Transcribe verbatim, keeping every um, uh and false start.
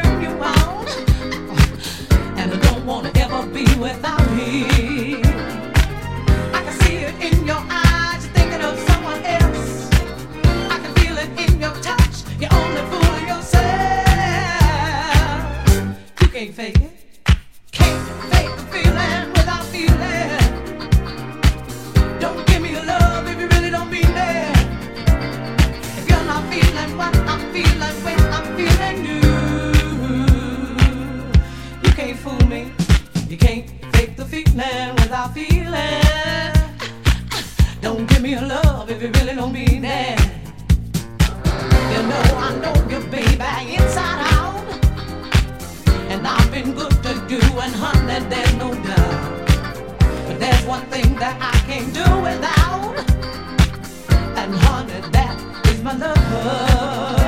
turn you on, and I don't wanna ever be without me. I can see it in your eyes, you're thinking of someone else. I can feel it in your touch, you're only fooling yourself. You can't fake it, can't fake the feeling without feeling. Don't give me your love if you really don't mean it. If you're not feeling what I'm feeling when I'm feeling you, you can't fool me. You can't fake the feeling without feeling. Don't give me your love if you really don't mean it. You know I know you, baby, inside out, and I've been good to you, and honey, there's no doubt. But there's one thing that I can't do without, and honey, that is my love.